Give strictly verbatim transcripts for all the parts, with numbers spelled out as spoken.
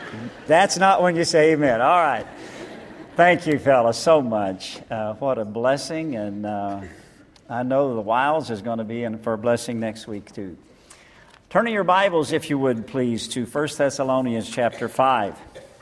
That's not when you say amen. All right. Thank you, fellas, so much. Uh, what a blessing, and uh, I know the Wilds is going to be in for a blessing next week, too. Turning your Bibles, if you would, please, to First Thessalonians chapter five.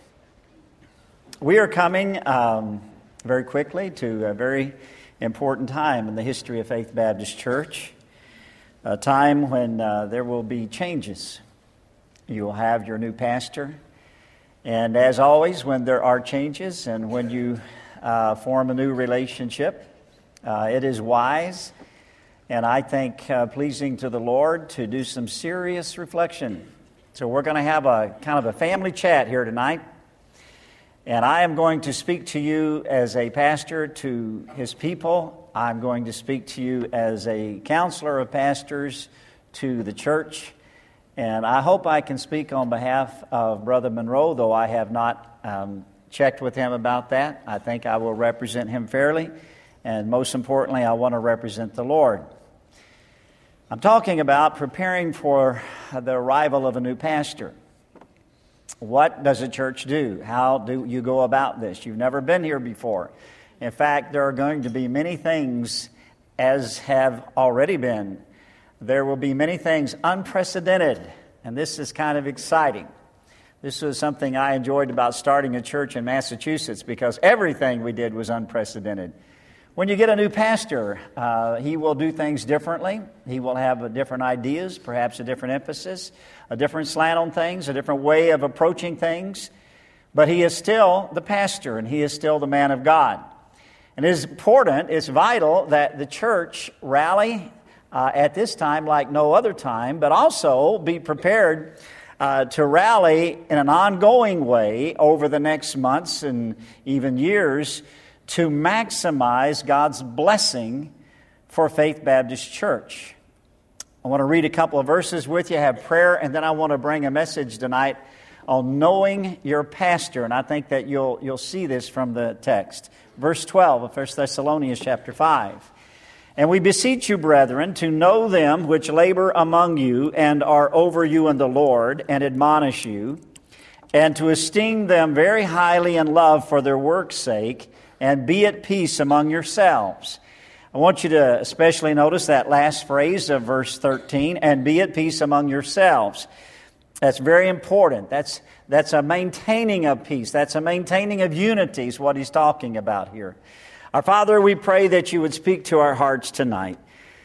We are coming um, very quickly to a very important time in the history of Faith Baptist Church, a time when uh, there will be changes. You will have your new pastor. And as always, when there are changes and when you uh, form a new relationship, uh, it is wise and I think uh, pleasing to the Lord to do some serious reflection. So we're going to have a kind of a family chat here tonight. And I am going to speak to you as a pastor to his people. I'm going to speak to you as a counselor of pastors to the church. And I hope I can speak on behalf of Brother Monroe, though I have not um, checked with him about that. I think I will represent him fairly. And most importantly, I want to represent the Lord. I'm talking about preparing for the arrival of a new pastor. What does a church do? How do you go about this? You've never been here before. In fact, there are going to be many things, as have already been. There will be many things unprecedented, and this is kind of exciting. This was something I enjoyed about starting a church in Massachusetts because everything we did was unprecedented. When you get a new pastor, uh, he will do things differently. He will have a different ideas, perhaps a different emphasis, a different slant on things, a different way of approaching things. But he is still the pastor, and he is still the man of God. And it is important, it's vital that the church rally Uh, at this time like no other time, but also be prepared uh, to rally in an ongoing way over the next months and even years to maximize God's blessing for Faith Baptist Church. I want to read a couple of verses with you, have prayer, and then I want to bring a message tonight on knowing your pastor, and I think that you'll you'll see this from the text. Verse twelve of First Thessalonians chapter five. And we beseech you, brethren, to know them which labor among you and are over you in the Lord and admonish you, and to esteem them very highly in love for their work's sake, and be at peace among yourselves. I want you to especially notice that last phrase of verse thirteen, and be at peace among yourselves. That's very important. That's, that's a maintaining of peace. That's a maintaining of unity is what he's talking about here. Our Father, we pray that you would speak to our hearts tonight.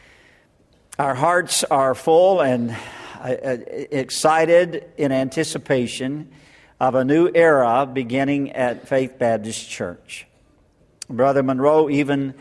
Our hearts are full and excited in anticipation of a new era beginning at Faith Baptist Church. Brother Monroe even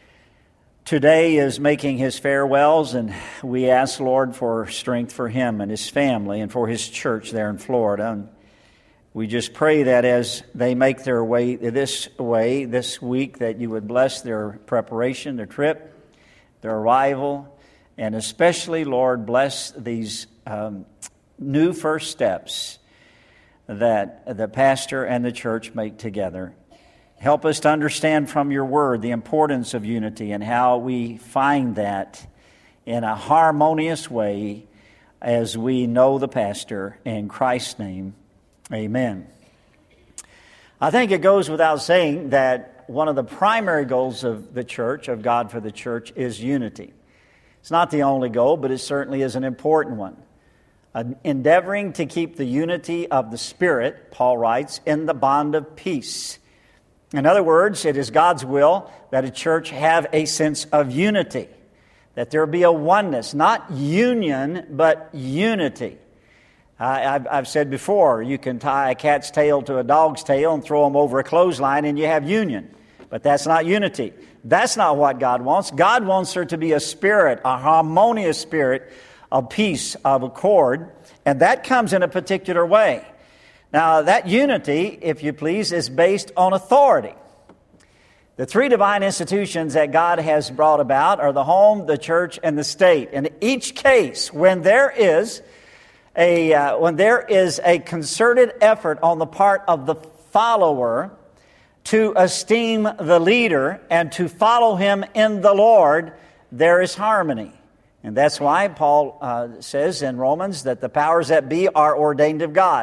today is making his farewells, and we ask, Lord, for strength for him and his family and for his church there in Florida. And we just pray that as they make their way this way this week, that you would bless their preparation, their trip, their arrival, and especially, Lord, bless these um, new first steps that the pastor and the church make together. Help us to understand from your word the importance of unity and how we find that in a harmonious way as we know the pastor. In Christ's name, amen. I think it goes without saying that one of the primary goals of the church, of God for the church, is unity. It's not the only goal, but it certainly is an important one. Uh, endeavoring to keep the unity of the Spirit, Paul writes, in the bond of peace. In other words, it is God's will that a church have a sense of unity, that there be a oneness, not union, but unity. I've, I've said before, you can tie a cat's tail to a dog's tail and throw them over a clothesline and you have union. But that's not unity. That's not what God wants. God wants there to be a spirit, a harmonious spirit of peace, of accord, and that comes in a particular way. Now, that unity, if you please, is based on authority. The three divine institutions that God has brought about are the home, the church, and the state. In each case, when there is A, uh, when there is a concerted effort on the part of the follower to esteem the leader and to follow him in the Lord, there is harmony. And that's why Paul uh, says in Romans that the powers that be are ordained of God.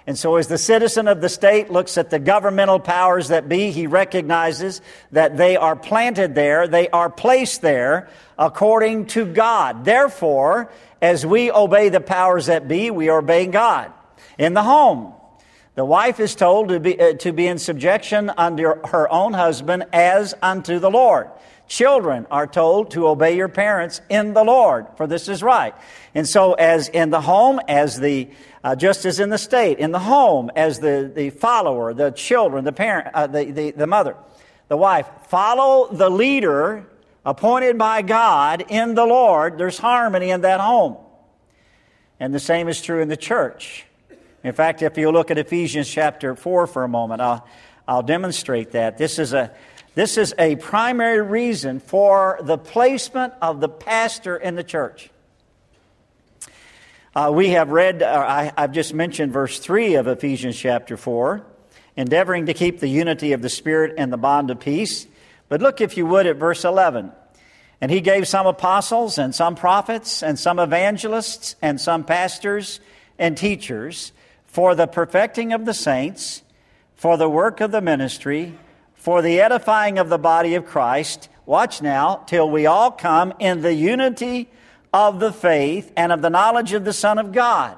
And so as the citizen of the state looks at the governmental powers that be, he recognizes that they are planted there, they are placed there according to God. Therefore, as we obey the powers that be, we are obeying God. In the home, the wife is told to be, uh, to be in subjection under her own husband as unto the Lord. Children are told to obey your parents in the Lord, for this is right. And so as in the home, as the uh, just as in the state, in the home, as the, the follower, the children, the parent, uh, the, the, the mother, the wife, follow the leader appointed by God in the Lord, there's harmony in that home. And the same is true in the church. In fact, if you look at Ephesians chapter four for a moment, I'll, I'll demonstrate that. This is a This is a primary reason for the placement of the pastor in the church. Uh, we have read, uh, I, I've just mentioned verse three of Ephesians chapter four, endeavoring to keep the unity of the Spirit and the bond of peace. But look, if you would, at verse eleven. And he gave some apostles and some prophets and some evangelists and some pastors and teachers for the perfecting of the saints, for the work of the ministry, for the edifying of the body of Christ, watch now, till we all come in the unity of the faith and of the knowledge of the Son of God.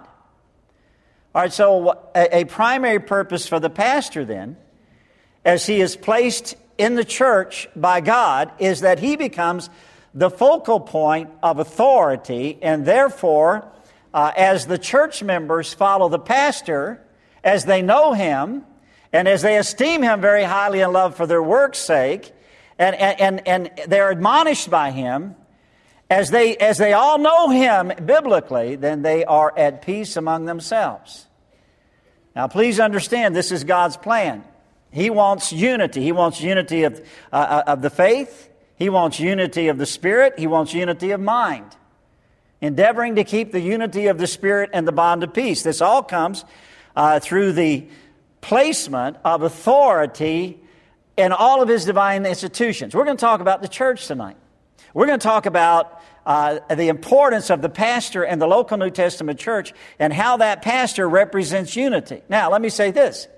All right, so a, a primary purpose for the pastor then, as he is placed in the church by God, is that he becomes the focal point of authority, and therefore, uh, as the church members follow the pastor, as they know him, and as they esteem him very highly and love for their work's sake, and, and, and they're admonished by him, as they, as they all know him biblically, then they are at peace among themselves. Now, please understand, this is God's plan. He wants unity. He wants unity of, uh, of the faith. He wants unity of the Spirit. He wants unity of mind. Endeavoring to keep the unity of the Spirit and the bond of peace. This all comes uh, through the placement of authority in all of his divine institutions. We're going to talk about the church tonight. We're going to talk about uh, the importance of the pastor in the local New Testament church and how that pastor represents unity. Now, let me say this.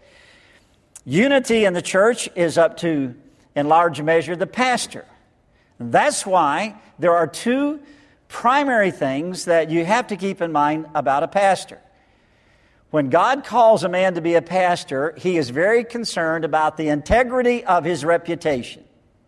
Unity in the church is up to, in large measure, the pastor. That's why there are two primary things that you have to keep in mind about a pastor. When God calls a man to be a pastor, he is very concerned about the integrity of his reputation.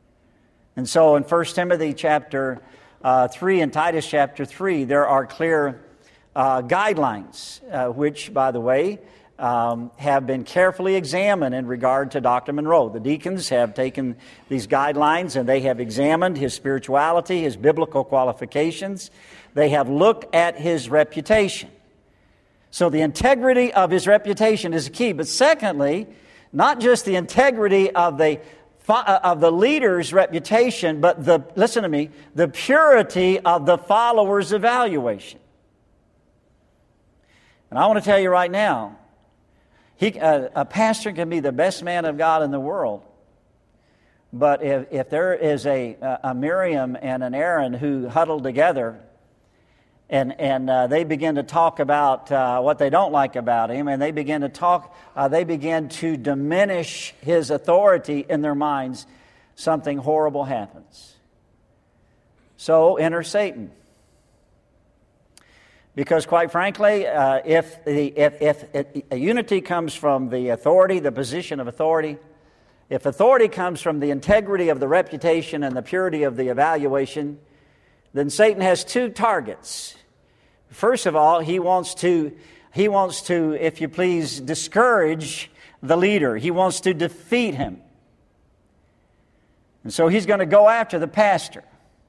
And so in First Timothy chapter uh, three and Titus chapter three, there are clear uh, guidelines, uh, which, by the way, um, have been carefully examined in regard to Doctor Monroe. The deacons have taken these guidelines and they have examined his spirituality, his biblical qualifications. They have looked at his reputation. So the integrity of his reputation is key. But secondly, not just the integrity of the of the leader's reputation, but the, listen to me, the purity of the follower's evaluation. And I want to tell you right now, he, uh, a pastor can be the best man of God in the world. But if, if there is a, a Miriam and an Aaron who huddle together and, and uh, they begin to talk about uh, what they don't like about him, and they begin to talk, uh, they begin to diminish his authority in their minds, something horrible happens. So enter Satan. Because quite frankly, uh, if, the, if, if it, a unity comes from the authority, the position of authority, if authority comes from the integrity of the reputation and the purity of the evaluation, then Satan has two targets. First of all, he wants to, he wants to, if you please, discourage the leader. He wants to defeat him. And so he's going to go after the pastor.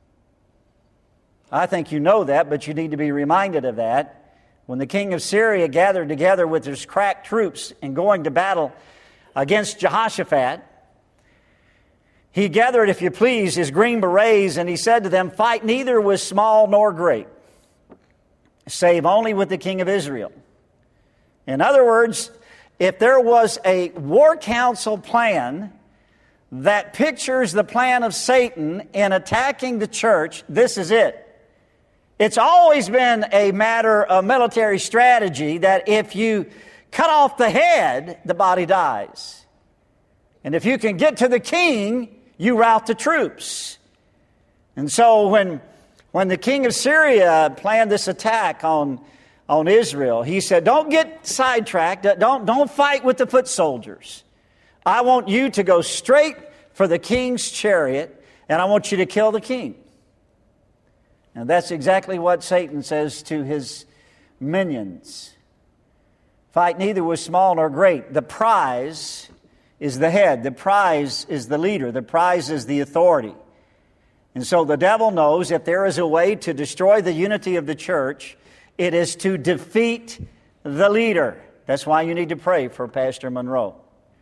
I think you know that, but you need to be reminded of that. When the king of Syria gathered together with his crack troops and going to battle against Jehoshaphat, he gathered, if you please, his green berets, and he said to them, "Fight neither with small nor great, save only with the king of Israel." In other words, if there was a war council plan that pictures the plan of Satan in attacking the church, this is it. It's always been a matter of military strategy that if you cut off the head, the body dies. And if you can get to the king, you rout the troops. And so when, when the king of Syria planned this attack on, on Israel, he said, don't get sidetracked. Don't, don't fight with the foot soldiers. I want you to go straight for the king's chariot, and I want you to kill the king. And that's exactly what Satan says to his minions. Fight neither with small nor great. The prize is the head. The prize is the leader. The prize is the authority. And so the devil knows if there is a way to destroy the unity of the church, it is to defeat the leader. That's why you need to pray for Pastor Monroe.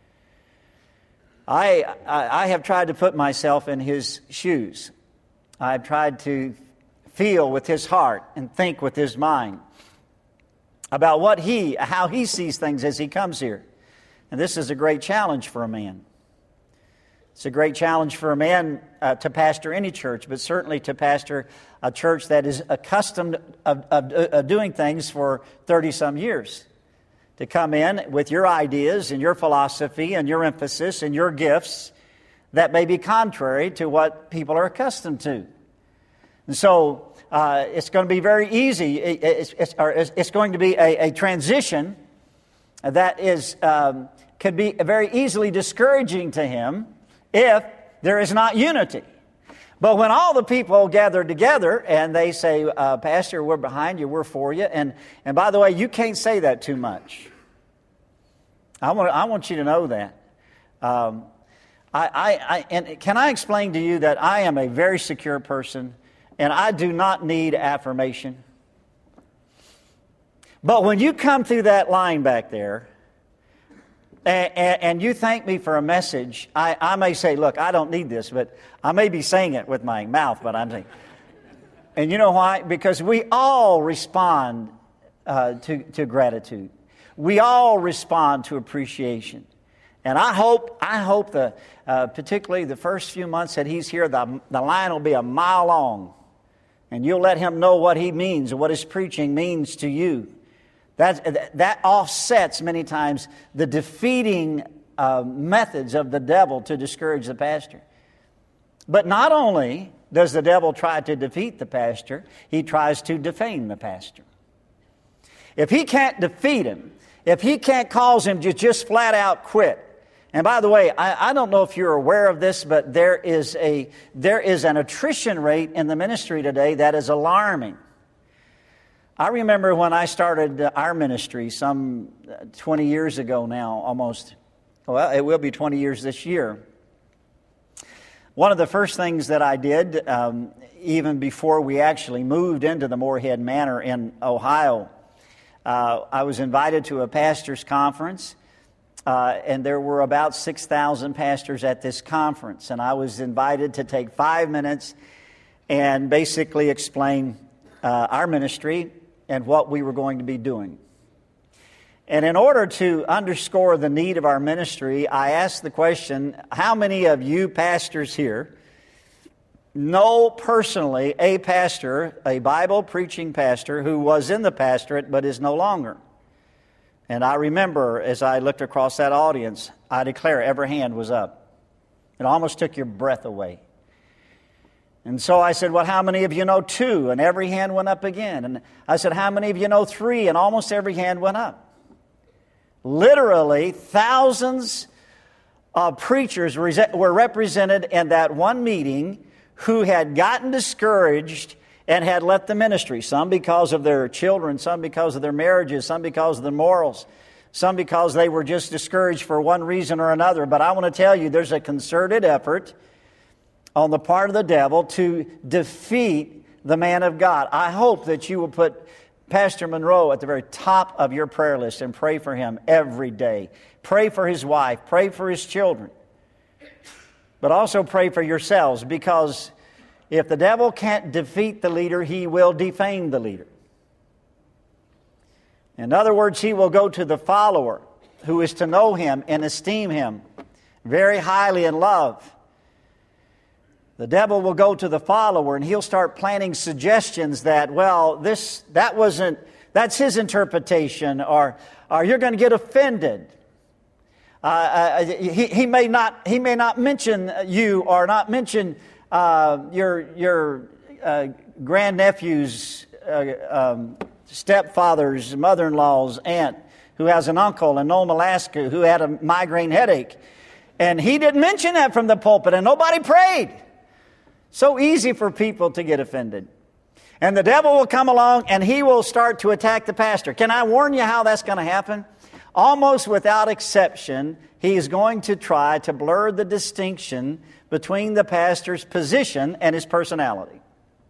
I, I, I have tried to put myself in his shoes. I've tried to feel with his heart and think with his mind about what he, how he sees things as he comes here. And this is a great challenge for a man. It's a great challenge for a man uh, to pastor any church, but certainly to pastor a church that is accustomed of, of, of doing things for thirty-some years. To come in with your ideas and your philosophy and your emphasis and your gifts that may be contrary to what people are accustomed to. And so uh, it's going to be very easy. It's, it's, or it's going to be a, a transition that is um, could be very easily discouraging to him if there is not unity. But when all the people gather together and they say, uh, Pastor, we're behind you, we're for you. And, and by the way, you can't say that too much. I want, I want you to know that. Um, I, I, I, and can I explain to you that I am a very secure person and I do not need affirmation? But when you come through that line back there and, and, and you thank me for a message, I, I may say, look, I don't need this, but I may be saying it with my mouth, but I'm saying. And you know why? Because we all respond uh, to, to gratitude. We all respond to appreciation. And I hope, I hope the, uh, particularly the first few months that he's here, the, the line will be a mile long. And you'll let him know what he means and what his preaching means to you. That, that offsets many times the defeating uh, methods of the devil to discourage the pastor. But not only does the devil try to defeat the pastor, he tries to defame the pastor. If he can't defeat him, if he can't cause him to just flat out quit. And by the way, I, I don't know if you're aware of this, but there is a there is an attrition rate in the ministry today that is alarming. I remember when I started our ministry some twenty years ago now, almost. Well, it will be twenty years this year. One of the first things that I did, um, even before we actually moved into the Moorhead Manor in Ohio, Uh, I was invited to a pastor's conference, uh, and there were about six thousand pastors at this conference. And I was invited to take five minutes and basically explain uh, our ministry and what we were going to be doing. And in order to underscore the need of our ministry, I asked the question, how many of you pastors here know personally a pastor, a Bible-preaching pastor, who was in the pastorate but is no longer? And I remember as I looked across that audience, I declare every hand was up. It almost took your breath away. And so I said, well, how many of you know two? And every hand went up again. And I said, how many of you know three? And almost every hand went up. Literally, thousands of preachers were represented in that one meeting who had gotten discouraged and had left the ministry. Some because of their children, some because of their marriages, some because of their morals, some because they were just discouraged for one reason or another. But I want to tell you, there's a concerted effort on the part of the devil to defeat the man of God. I hope that you will put Pastor Monroe at the very top of your prayer list and pray for him every day. Pray for his wife. Pray for his children. But also pray for yourselves, because if the devil can't defeat the leader, he will defame the leader. In other words, he will go to the follower who is to know him and esteem him very highly in love. The devil will go to the follower and he'll start planting suggestions that, well, this that wasn't that's his interpretation, or or you're going to get offended. Uh, uh, he, he may not he may not mention you or not mention uh, your your uh, grandnephew's uh, um, stepfather's mother-in-law's aunt who has an uncle in Nome, Alaska, who had a migraine headache, and he didn't mention that from the pulpit, and nobody prayed. So easy for people to get offended. And the devil will come along and he will start to attack the pastor. Can I warn you how that's going to happen? Almost without exception, he is going to try to blur the distinction between the pastor's position and his personality.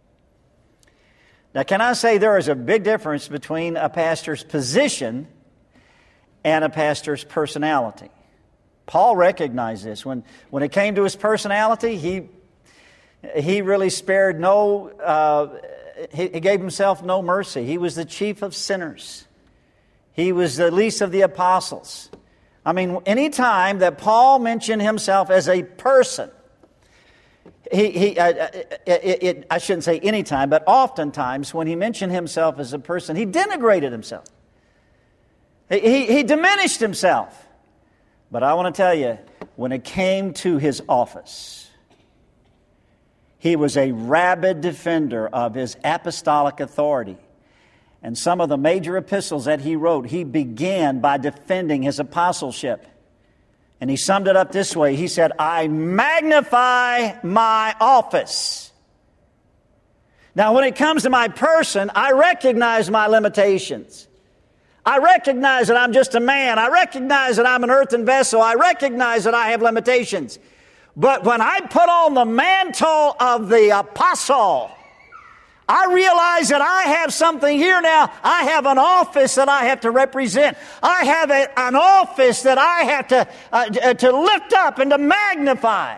Now, can I say there is a big difference between a pastor's position and a pastor's personality? Paul recognized this. When, when it came to his personality, he, he really spared no, uh, he, he gave himself no mercy. He was the chief of sinners. He was the least of the apostles. I mean, any time that Paul mentioned himself as a person, he, he uh, it, it, I shouldn't say any time, but oftentimes when he mentioned himself as a person, he denigrated himself. He, he, he diminished himself. But I want to tell you, when it came to his office, he was a rabid defender of his apostolic authority. And some of the major epistles that he wrote, he began by defending his apostleship. And he summed it up this way. He said, I magnify my office. Now, when it comes to my person, I recognize my limitations. I recognize that I'm just a man. I recognize that I'm an earthen vessel. I recognize that I have limitations. But when I put on the mantle of the apostle, I realize that I have something here now. I have an office that I have to represent. I have a, an office that I have to, uh, to lift up and to magnify.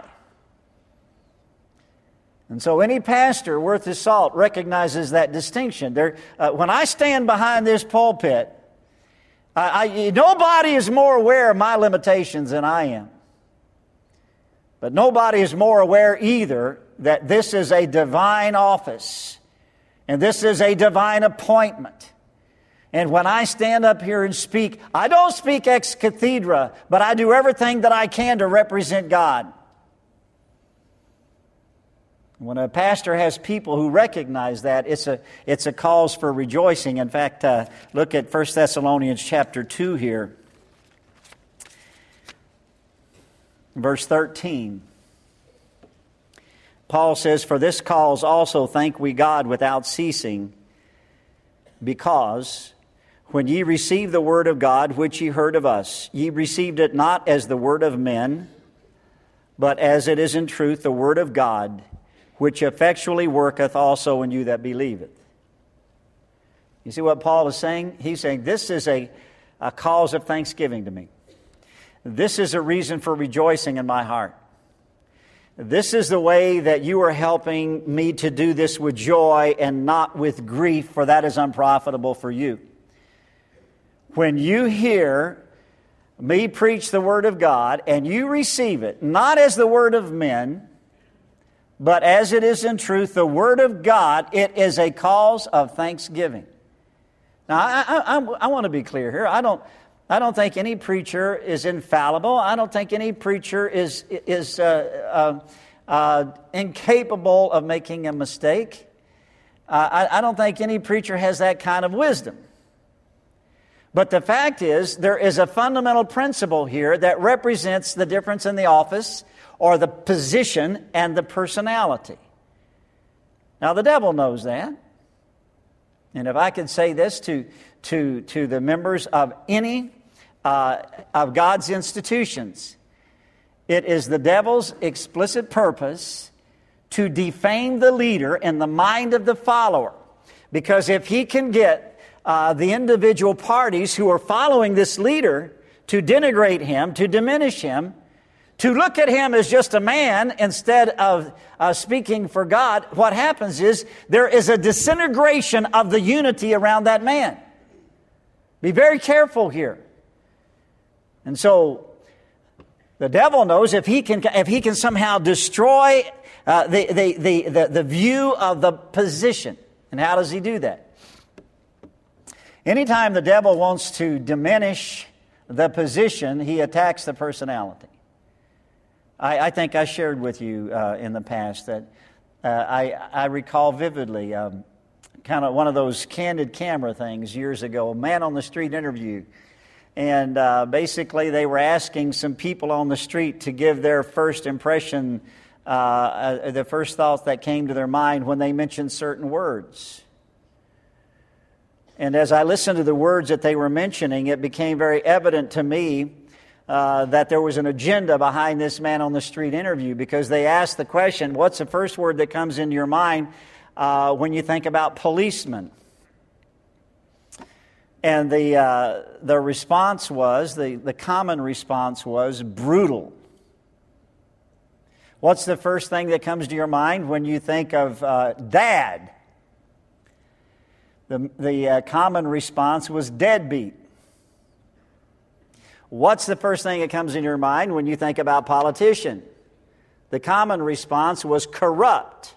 And so any pastor worth his salt recognizes that distinction. There, uh, when I stand behind this pulpit, I, I, nobody is more aware of my limitations than I am. But nobody is more aware either that this is a divine office. And this is a divine appointment. And when I stand up here and speak, I don't speak ex cathedra, but I do everything that I can to represent God. When a pastor has people who recognize that, it's a, it's a cause for rejoicing. In fact, uh, look at First Thessalonians chapter two here. Verse thirteen. Paul says, for this cause also thank we God without ceasing, because when ye received the word of God, which ye heard of us, ye received it not as the word of men, but as it is in truth the word of God, which effectually worketh also in you that believeth. You see what Paul is saying? He's saying, this is a, a cause of thanksgiving to me. This is a reason for rejoicing in my heart. This is the way that you are helping me to do this with joy and not with grief, for that is unprofitable for you. When you hear me preach the Word of God and you receive it, not as the word of men, but as it is in truth the Word of God, it is a cause of thanksgiving. Now, I, I, I, I want to be clear here. I don't... I don't think any preacher is infallible. I don't think any preacher is is uh, uh, uh, incapable of making a mistake. Uh, I, I don't think any preacher has that kind of wisdom. But the fact is, there is a fundamental principle here that represents the difference in the office or the position and the personality. Now, the devil knows that. And if I could say this to to to the members of any uh, of God's institutions, it is the devil's explicit purpose to defame the leader in the mind of the follower. Because if he can get uh, the individual parties who are following this leader to denigrate him, to diminish him, to look at him as just a man instead of uh, speaking for God, what happens is there is a disintegration of the unity around that man. Be very careful here. And so the devil knows if he can if he can somehow destroy uh, the, the, the, the, the view of the position. And how does he do that? Anytime the devil wants to diminish the position, he attacks the personality. I, I think I shared with you uh, in the past that uh, I, I recall vividly um, kind of one of those candid camera things years ago, a man on the street interview. And uh, basically they were asking some people on the street to give their first impression, uh, uh, the first thoughts that came to their mind when they mentioned certain words. And as I listened to the words that they were mentioning, it became very evident to me uh, that there was an agenda behind this man on the street interview, because they asked the question, what's the first word that comes into your mind uh, when you think about policemen? And the uh, the response was, the, the common response was brutal. What's the first thing that comes to your mind when you think of uh, dad? The, the uh, common response was deadbeat. What's the first thing that comes in your mind when you think about politician? The common response was corrupt.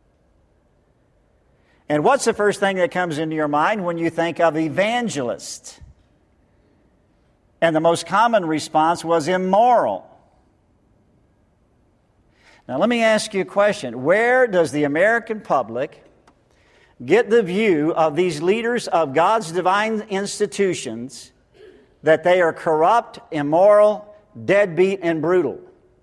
And what's the first thing that comes into your mind when you think of evangelist? And the most common response was immoral. Now let me ask you a question. Where does the American public get the view of these leaders of God's divine institutions that they are corrupt, immoral, deadbeat, and brutal?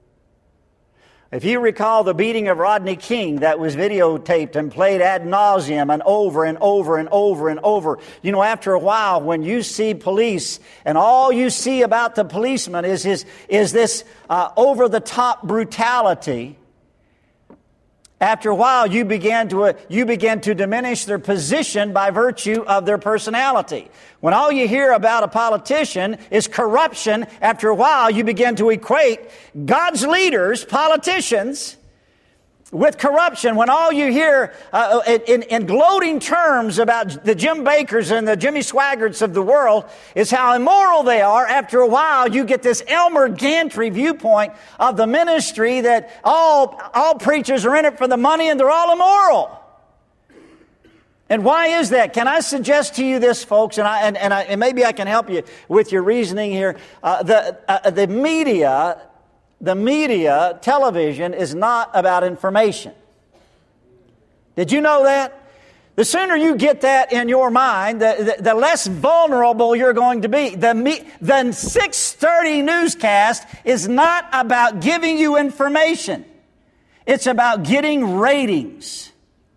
If you recall the beating of Rodney King that was videotaped and played ad nauseum and over and over and over and over, you know, after a while when you see police and all you see about the policeman is, his, is this uh, over-the-top brutality, after a while, you began to uh, you began to diminish their position by virtue of their personality. When all you hear about a politician is corruption, after a while, you begin to equate God's leaders, politicians, with corruption. When all you hear uh, in, in gloating terms about the Jim Bakkers and the Jimmy Swaggarts of the world is how immoral they are, after a while you get this Elmer Gantry viewpoint of the ministry that all, all preachers are in it for the money and they're all immoral. And why is that? Can I suggest to you this, folks, and, I, and, and, I, and maybe I can help you with your reasoning here. Uh, the, uh, the media... The media, television, is not about information. Did you know that? The sooner you get that in your mind, the, the, the less vulnerable you're going to be. The, me, the six thirty newscast is not about giving you information. It's about getting ratings.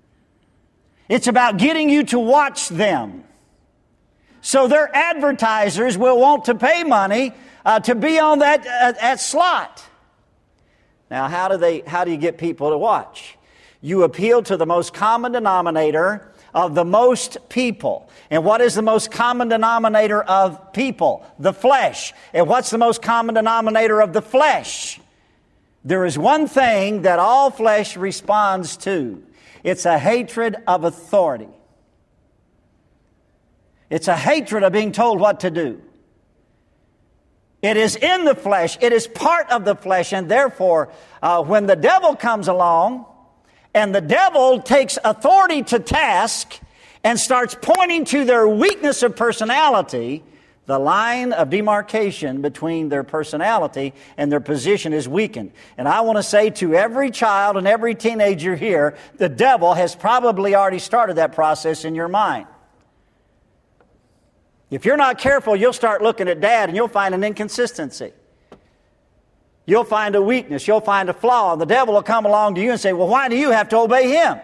It's about getting you to watch them. So their advertisers will want to pay money uh, to be on that, uh, that slot. Now, how do they? How do you get people to watch? You appeal to the most common denominator of the most people. And what is the most common denominator of people? The flesh. And what's the most common denominator of the flesh? There is one thing that all flesh responds to. It's a hatred of authority. It's a hatred of being told what to do. It is in the flesh. It is part of the flesh. And therefore, uh, when the devil comes along and the devil takes authority to task and starts pointing to their weakness of personality, the line of demarcation between their personality and their position is weakened. And I want to say to every child and every teenager here, the devil has probably already started that process in your mind. If you're not careful, you'll start looking at dad and you'll find an inconsistency. You'll find a weakness. You'll find a flaw. And the devil will come along to you and say, well, why do you have to obey him?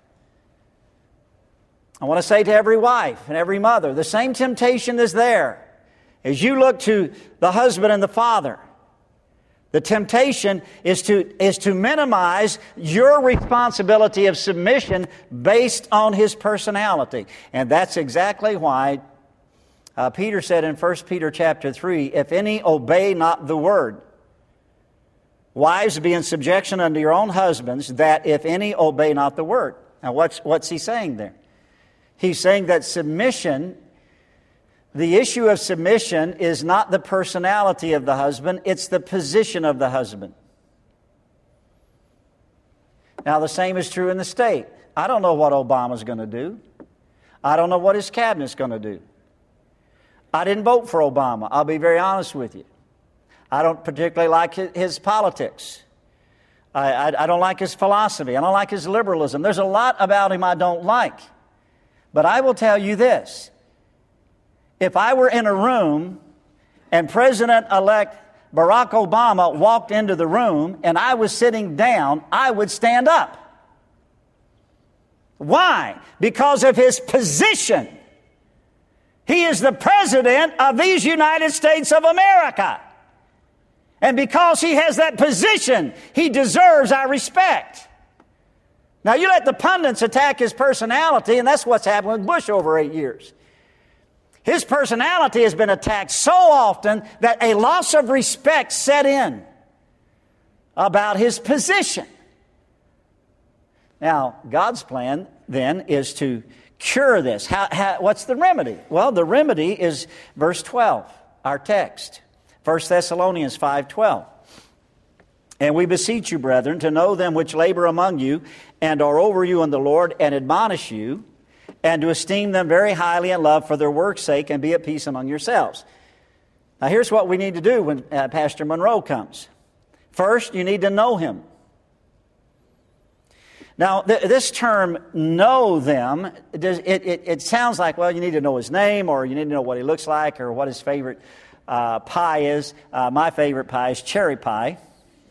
I want to say to every wife and every mother, the same temptation is there. As you look to the husband and the father, the temptation is to, is to minimize your responsibility of submission based on his personality. And that's exactly why Uh, Peter said in First Peter chapter three, if any obey not the word. Wives, be in subjection unto your own husbands, that if any obey not the word. Now what's, what's he saying there? He's saying that submission, the issue of submission is not the personality of the husband, it's the position of the husband. Now the same is true in the state. I don't know what Obama's going to do. I don't know what his cabinet's going to do. I didn't vote for Obama. I'll be very honest with you. I don't particularly like his, his politics. I, I, I don't like his philosophy. I don't like his liberalism. There's a lot about him I don't like. But I will tell you this. If I were in a room and President-elect Barack Obama walked into the room and I was sitting down, I would stand up. Why? Because of his position. He is the President of these United States of America. And because he has that position, he deserves our respect. Now, you let the pundits attack his personality, and that's what's happened with Bush over eight years. His personality has been attacked so often that a loss of respect set in about his position. Now, God's plan then is to cure this. How, how, what's the remedy? Well, the remedy is verse twelve, our text. First Thessalonians five twelve. And we beseech you, brethren, to know them which labor among you and are over you in the Lord and admonish you, and to esteem them very highly in love for their work's sake, and be at peace among yourselves. Now, here's what we need to do when uh, Pastor Monroe comes. First, you need to know him. Now, th- this term, know them, it, it, it, it sounds like, well, you need to know his name, or you need to know what he looks like, or what his favorite uh, pie is. Uh, my favorite pie is cherry pie.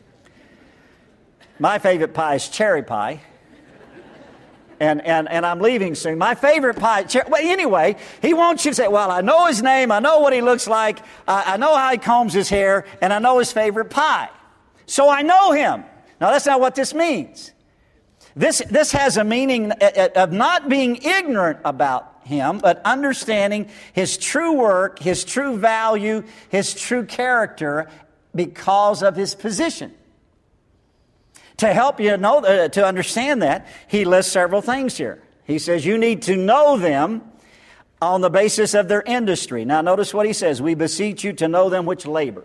My favorite pie is cherry pie. And, and, and I'm leaving soon. My favorite pie, cher- well, anyway, he wants you to say, well, I know his name, I know what he looks like, I, I know how he combs his hair, and I know his favorite pie. So I know him. Now, that's not what this means. This, this has a meaning of not being ignorant about him, but understanding his true work, his true value, his true character because of his position. To help you know, uh, to understand that, he lists several things here. He says you need to know them on the basis of their industry. Now notice what he says. We beseech you to know them which labor.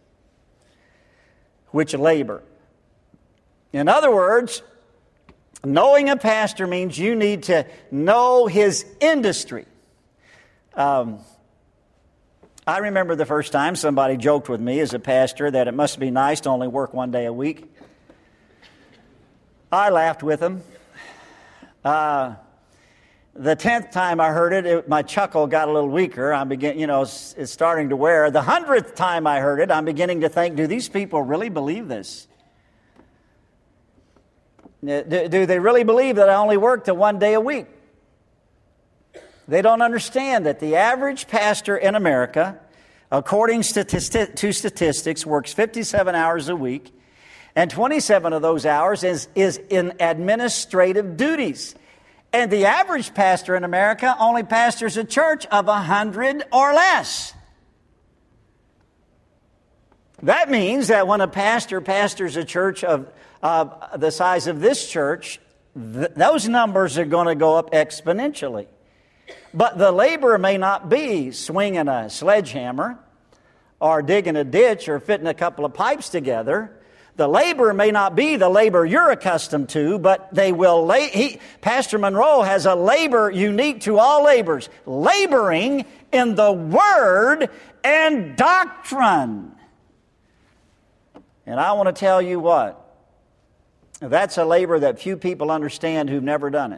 Which labor. In other words, knowing a pastor means you need to know his industry. Um, I remember the first time somebody joked with me as a pastor that it must be nice to only work one day a week. I laughed with him. Uh, the tenth time I heard it, it, my chuckle got a little weaker. I'm begin, you know, it's, it's starting to wear. The hundredth time I heard it, I'm beginning to think, do these people really believe this? Do, do they really believe that I only work the one day a week? They don't understand that the average pastor in America, according stati- to statistics, works fifty-seven hours a week. And twenty-seven of those hours is, is in administrative duties. And the average pastor in America only pastors a church of one hundred or less. That means that when a pastor pastors a church of uh, the size of this church, th- those numbers are going to go up exponentially. But the labor may not be swinging a sledgehammer or digging a ditch or fitting a couple of pipes together. The labor may not be the labor you're accustomed to, but they will. La- he, Pastor Monroe has a labor unique to all labors, laboring in the Word and doctrine. And I want to tell you what, that's a labor that few people understand who've never done it.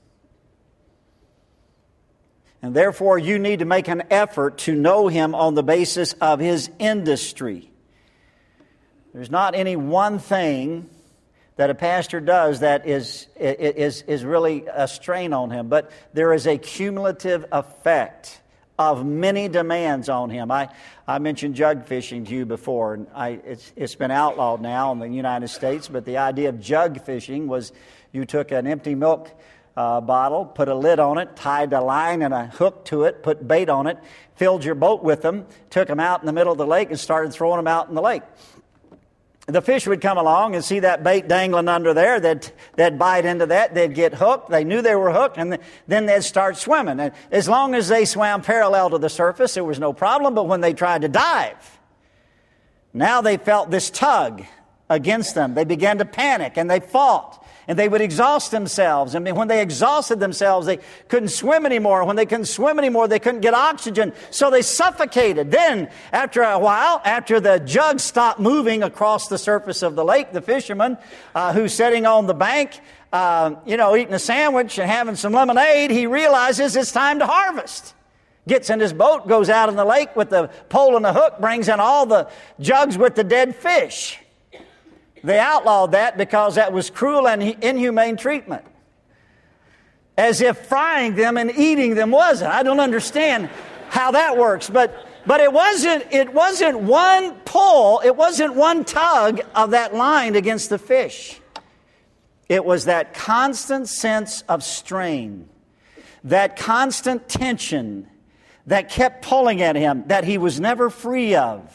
And therefore, you need to make an effort to know him on the basis of his industry. There's not any one thing that a pastor does that is, is, is really a strain on him, but there is a cumulative effect of many demands on him. I, I mentioned jug fishing to you before, and I, it's, it's been outlawed now in the United States, but the idea of jug fishing was you took an empty milk uh, bottle, put a lid on it, tied a line and a hook to it, put bait on it, filled your boat with them, took them out in the middle of the lake and started throwing them out in the lake. The fish would come along and see that bait dangling under there. They'd, they'd bite into that. They'd get hooked. They knew they were hooked, and then they'd start swimming. And as long as they swam parallel to the surface, there was no problem. But when they tried to dive, now they felt this tug against them. They began to panic, and they fought. And they would exhaust themselves. I mean, when they exhausted themselves, they couldn't swim anymore. When they couldn't swim anymore, they couldn't get oxygen, so they suffocated. Then, after a while, after the jug stopped moving across the surface of the lake, the fisherman uh, who's sitting on the bank, uh, you know, eating a sandwich and having some lemonade, he realizes it's time to harvest. Gets in his boat, goes out in the lake with the pole and the hook, brings in all the jugs with the dead fish. They outlawed that because that was cruel and inhumane treatment. As if frying them and eating them wasn't. I don't understand how that works. But but it wasn't it wasn't one pull, it wasn't one tug of that line against the fish. It was that constant sense of strain, that constant tension that kept pulling at him, that he was never free of.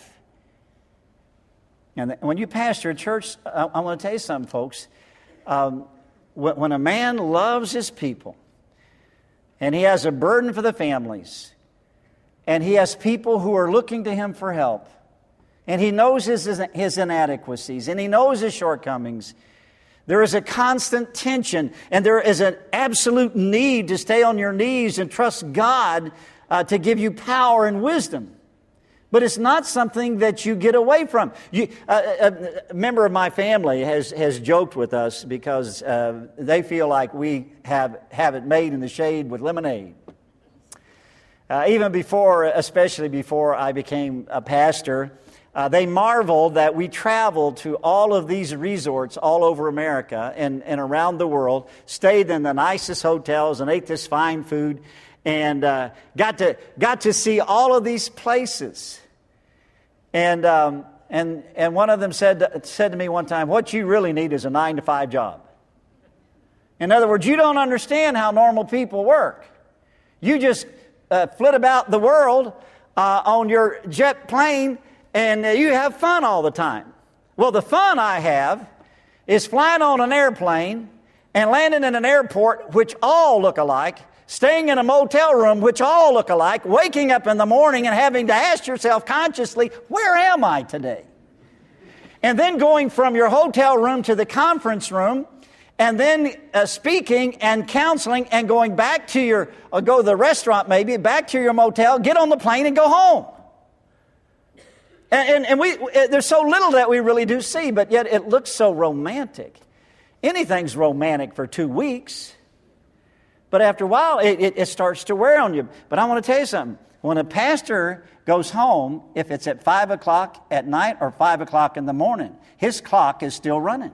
And when you pastor a church, I, I want to tell you something, folks. Um, when, when a man loves his people, and he has a burden for the families, and he has people who are looking to him for help, and he knows his, his inadequacies, and he knows his shortcomings, there is a constant tension, and there is an absolute need to stay on your knees and trust God uh, to give you power and wisdom. But it's not something that you get away from. You, uh, a, a member of my family has, has joked with us because uh, they feel like we have, have it made in the shade with lemonade. Uh, even before, especially before I became a pastor, uh, they marveled that we traveled to all of these resorts all over America and, and around the world, stayed in the nicest hotels and ate this fine food, and uh, got to got to see all of these places. And um, and and one of them said said to me one time, "What you really need is a nine to five job." In other words, you don't understand how normal people work. You just uh, flit about the world uh, on your jet plane, and uh, you have fun all the time. Well, the fun I have is flying on an airplane and landing in an airport, which all look alike. Staying in a motel room, which all look alike, waking up in the morning and having to ask yourself consciously, where am I today? And then going from your hotel room to the conference room, and then uh, speaking and counseling and going back to your, or go to the restaurant maybe, back to your motel, get on the plane and go home. And, and, and we, there's so little that we really do see, but yet it looks so romantic. Anything's romantic for two weeks. But after a while, it, it, it starts to wear on you. But I want to tell you something. When a pastor goes home, if it's at five o'clock at night or five o'clock in the morning, his clock is still running.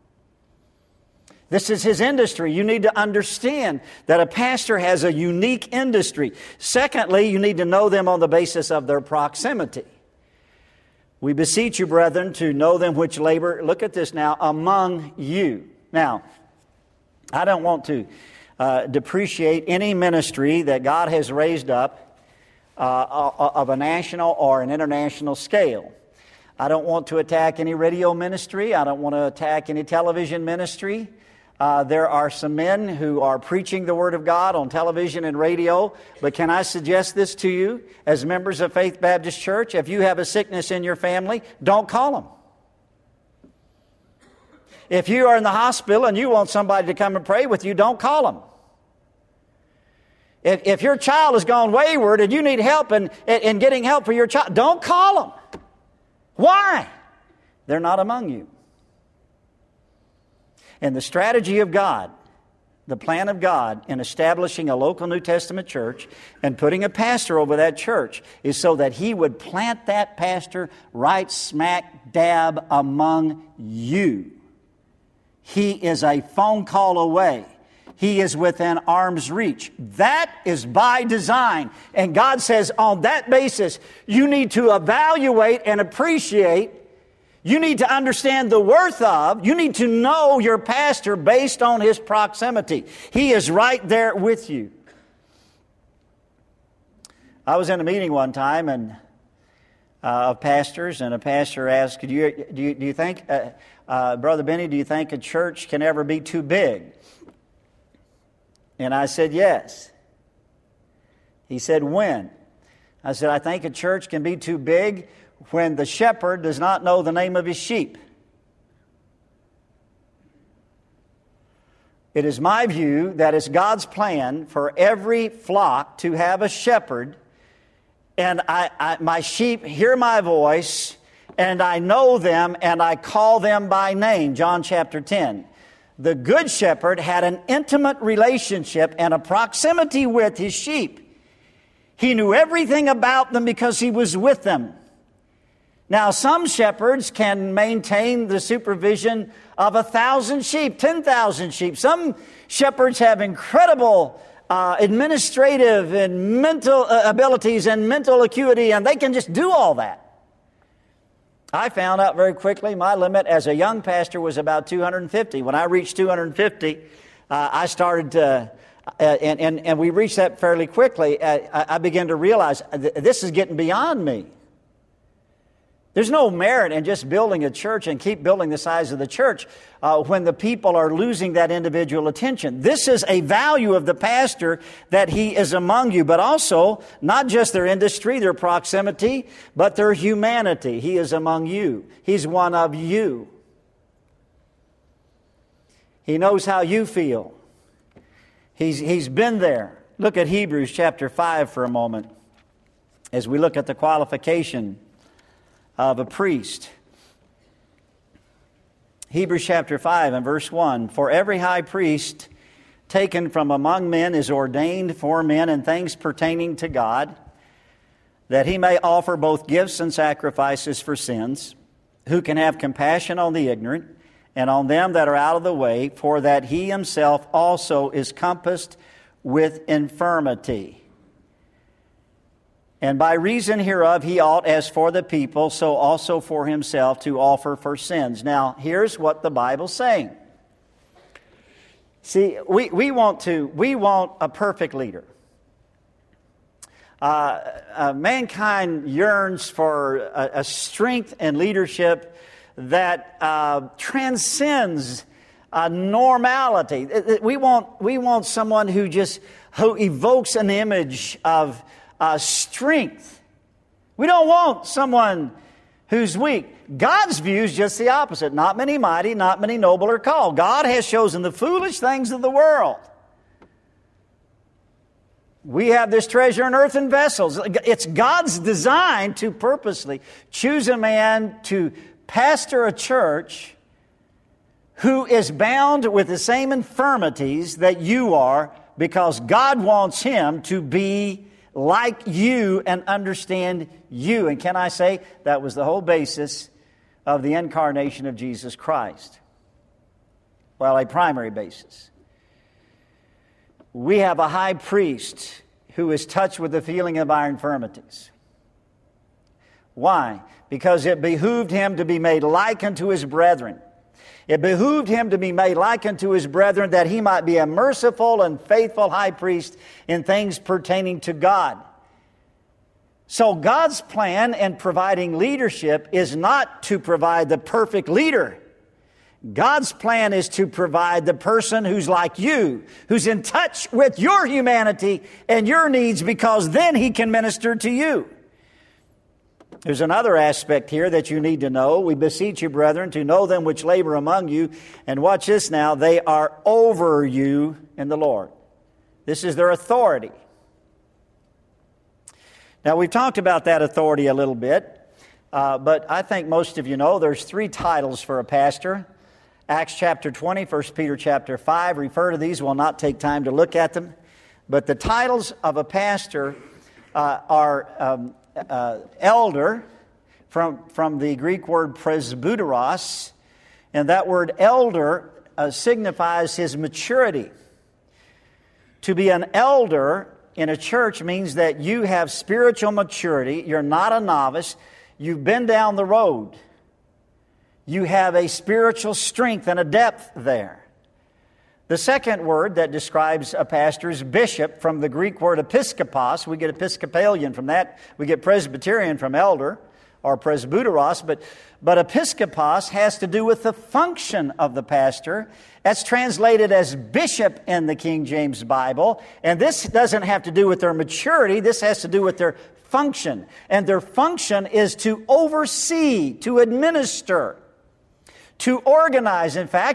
This is his industry. You need to understand that a pastor has a unique industry. Secondly, you need to know them on the basis of their proximity. We beseech you, brethren, to know them which labor, look at this now, among you. Now, I don't want to Uh, depreciate any ministry that God has raised up uh, of a national or an international scale. I don't want to attack any radio ministry. I don't want to attack any television ministry. Uh, there are some men who are preaching the Word of God on television and radio. But can I suggest this to you as members of Faith Baptist Church? If you have a sickness in your family, don't call them. If you are in the hospital and you want somebody to come and pray with you, don't call them. If, if your child has gone wayward and you need help in, in getting help for your child, don't call them. Why? They're not among you. And the strategy of God, the plan of God in establishing a local New Testament church and putting a pastor over that church is so that he would plant that pastor right smack dab among you. He is a phone call away. He is within arm's reach. That is by design. And God says on that basis, you need to evaluate and appreciate. You need to understand the worth of. You need to know your pastor based on his proximity. He is right there with you. I was in a meeting one time and uh, of pastors, and a pastor asked, "Do you do you, do you think, uh, uh, Brother Benny, do you think a church can ever be too big?" And I said, yes. He said, when? I said, I think a church can be too big when the shepherd does not know the name of his sheep. It is my view that it's God's plan for every flock to have a shepherd, and I, I, my sheep hear my voice, and I know them, and I call them by name. John chapter ten. The good shepherd had an intimate relationship and a proximity with his sheep. He knew everything about them because he was with them. Now, some shepherds can maintain the supervision of a thousand sheep, ten thousand sheep. Some shepherds have incredible uh, administrative and mental uh, abilities and mental acuity, and they can just do all that. I found out very quickly my limit as a young pastor was about two hundred fifty. When I reached two hundred fifty, uh, I started to, uh, and, and, and we reached that fairly quickly. Uh, I, I began to realize th- this is getting beyond me. There's no merit in just building a church and keep building the size of the church uh, when the people are losing that individual attention. This is a value of the pastor, that he is among you, but also not just their industry, their proximity, but their humanity. He is among you. He's one of you. He knows how you feel. He's, he's been there. Look at Hebrews chapter five for a moment as we look at the qualification of a priest. Hebrews chapter five and verse one. For every high priest taken from among men is ordained for men in things pertaining to God, that he may offer both gifts and sacrifices for sins, who can have compassion on the ignorant and on them that are out of the way, for that he himself also is compassed with infirmity. And by reason hereof he ought, as for the people, so also for himself, to offer for sins. Now, here's what the Bible's saying. See, we, we want to, we want a perfect leader. Uh, uh, mankind yearns for a, a strength and leadership that uh, transcends uh, normality. We want, we want someone who just who evokes an image of Uh, strength. We don't want someone who's weak. God's view is just the opposite. Not many mighty, not many noble are called. God has chosen the foolish things of the world. We have this treasure in earthen vessels. It's God's design to purposely choose a man to pastor a church who is bound with the same infirmities that you are, because God wants him to be like you and understand you. And can I say, that was the whole basis of the incarnation of Jesus Christ. Well, a primary basis. We have a high priest who is touched with the feeling of our infirmities. Why? Because it behooved him to be made like unto his brethren. It behooved him to be made like unto his brethren, that he might be a merciful and faithful high priest in things pertaining to God. So God's plan in providing leadership is not to provide the perfect leader. God's plan is to provide the person who's like you, who's in touch with your humanity and your needs, because then he can minister to you. There's another aspect here that you need to know. We beseech you, brethren, to know them which labor among you. And watch this now. They are over you in the Lord. This is their authority. Now, we've talked about that authority a little bit. Uh, but I think most of you know there's three titles for a pastor. Acts chapter twenty, First Peter chapter five. Refer to these. We'll not take time to look at them. But the titles of a pastor uh, are... Um, Uh, elder, from, from the Greek word presbyteros, and that word elder uh, signifies his maturity. To be an elder in a church means that you have spiritual maturity. You're not a novice. You've been down the road. You have a spiritual strength and a depth there. The second word that describes a pastor is bishop, from the Greek word episkopos. We get Episcopalian from that. We get Presbyterian from elder or presbyteros. But, but episkopos has to do with the function of the pastor. That's translated as bishop in the King James Bible. And this doesn't have to do with their maturity. This has to do with their function. And their function is to oversee, to administer, to organize. In fact,